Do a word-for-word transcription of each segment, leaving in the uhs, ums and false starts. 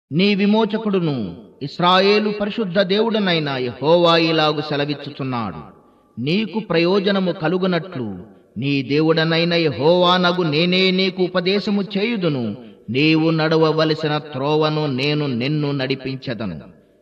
నీ విమోచకుడును ఇశ్రాయేలు పరిశుద్ధ దేవుడనైన యెహోవా ఇలాగు సెలవిచ్చుచున్నాడు. నీకు ప్రయోజనము కలుగునట్లు నీ దేవుడనైన యెహోవానగు నేనే నీకు ఉపదేశము చేయుదును. నీవు నడవవలసిన త్రోవను నేను నిన్ను నడిపించెదను.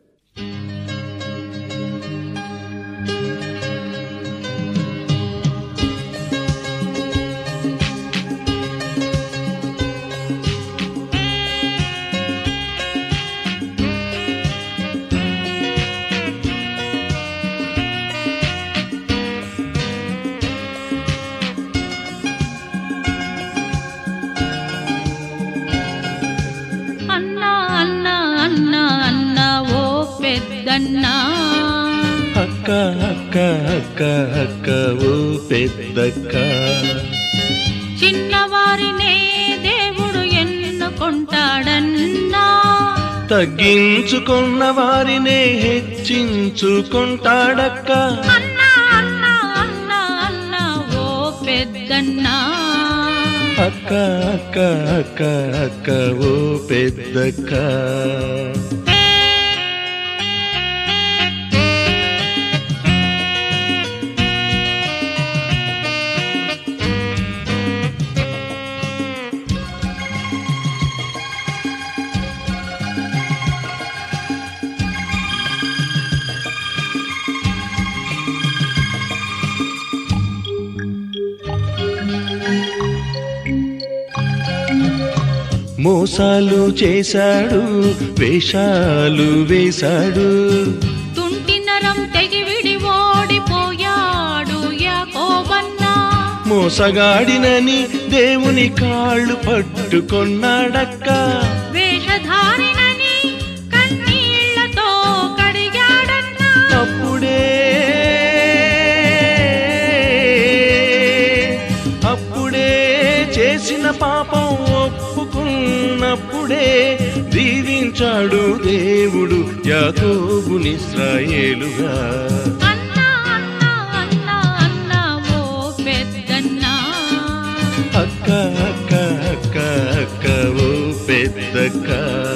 అక్క అక్క అక్క అక్క ఓ పెద్దక్క, చిన్నవారినే దేవుడు ఎన్నుకుంటాడన్నా, తగ్గించుకున్న వారినే హెచ్చించుకుంటాడక్క. అన్నా అన్నా అన్నా అన్నా ఓ పెద్దన్నా, అక్క అక్క అక్క అక్క ఓ పెద్దక్క. మోసాలు చేశాడు, వేషాలు వేశాడు, తుంటి నరం తెగి విడి ఓడిపోయాడు యాకోబన్నా. మోసగాడినని దేవుని కాళ్ళు పట్టుకొన్నాడక్క. వేషధారినని కన్నీళ్లతో కడిగాడన్నా, అప్పుడే అప్పుడే చేసిన పాపం ఒప్పుకున్నప్పుడే దీవించాడు దేవుడు యాకోబుని ఇశ్రాయేలుగా. అన్నా అన్నా అన్నా అన్నా ఓ పెద్దన్నా, అక్క అక్క అక్క అక్క ఓ పెద్దక్క.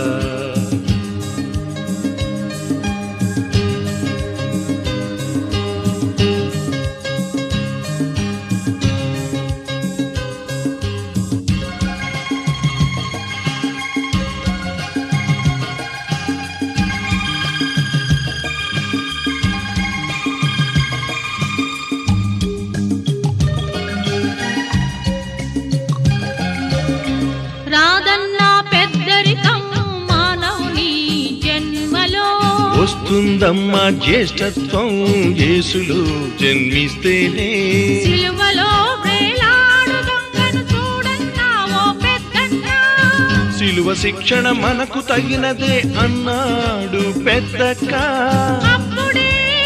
రాదన్నా పెద్దరికం మానవుని జన్మలో, వస్తుందమ్మా జ్యేష్ఠత్వం యేసులో జన్మిస్తేనే. సిలువలో వేలాడు దొంగను చూడన్నా ఓ పెద్దన్నా, సిలువ శిక్షణ మనకు తగినదే అన్నాడు పెద్దక్క. అప్పుడే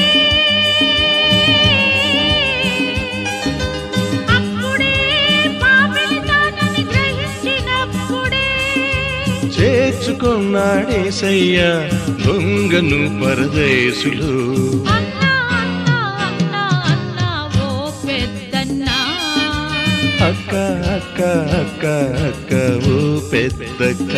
అప్పుడే పాపిని తానని గ్రహించినప్పుడే చేర్చుకున్నాడేసయ్యా దొంగను పరదేశులు. అన్నా అన్నా అన్నా అన్నా ఓ పెద్దన్నా, అక్క అక్క అక్క అక్క ఓ పెద్దక్క.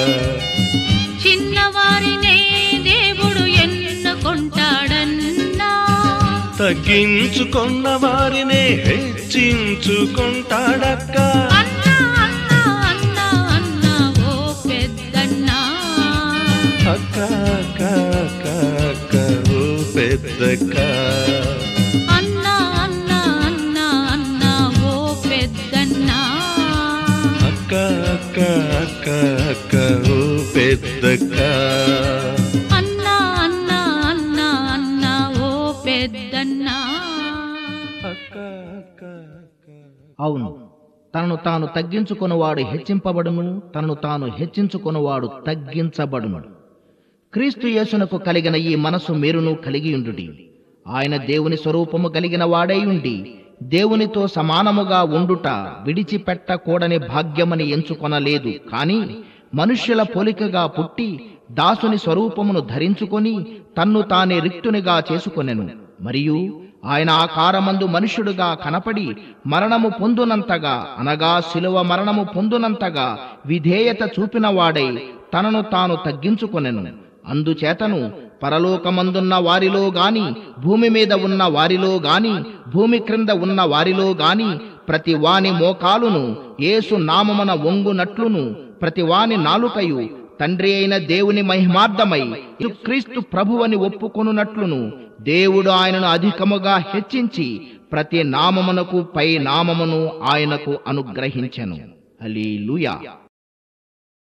చిన్నవారినే దేవుడు ఎన్నుకుంటాడన్నా, తగ్గించుకున్న వారినే హెచ్చించుకుంటాడక్క. అన్నా అన్నా అన్నా అన్నా ఓ పెద్దన్నా, అక్క అక్క అక్క అక్క ఓ పెద్దక్క. అన్నా అన్నా అన్నా అన్నా ఓ పెద్దన్నా, అక్క అక్క అక్క అక్క ఓ పెద్దక్క. అన్నా అన్నా అన్నా అన్నా ఓ పెద్దన్నా. అక్క అక్క అక్క. అవును, తనను తాను తగ్గించుకొనువాడు హెచ్చింపబడును, తనను తాను హెచ్చించుకొనువాడు తగ్గించబడును. క్రీస్తు యేసునకు కలిగిన ఈ మనసు మీరును కలిగియుండుడి. ఆయన దేవుని స్వరూపము కలిగిన వాడై ఉండి దేవునితో సమానముగా ఉండుట విడిచిపెట్టకూడని భాగ్యమని ఎంచుకొనలేదు, కాని మనుష్యుల పోలికగా పుట్టి దాసుని స్వరూపమును ధరించుకొని తన్ను తానే రిక్తునిగా చేసుకొనెను. మరియు ఆయన ఆకారమందు మనుష్యుడుగా కనపడి మరణము పొందునంతగా అనగా శిలువ మరణము పొందునంతగా విధేయత చూపినవాడై తనను తాను తగ్గించుకొనెను. అందుచేతను పరలోకమందున్న వారిలో గాని భూమి మీద ఉన్న వారిలో గాని భూమి క్రింద ఉన్న వారిలో గాని ప్రతి వాని మోకాలును యేసు నామమున వంగునట్లును ప్రతి వాని నాలుకయు తండ్రి అయిన దేవుని మహిమార్థమై క్రీస్తు ప్రభువని ఒప్పుకొనున్నట్లును దేవుడు ఆయనను అధికముగా హెచ్చించి ప్రతి నామమునకు పై నామమును ఆయనకు అనుగ్రహించెను. హల్లెలూయా.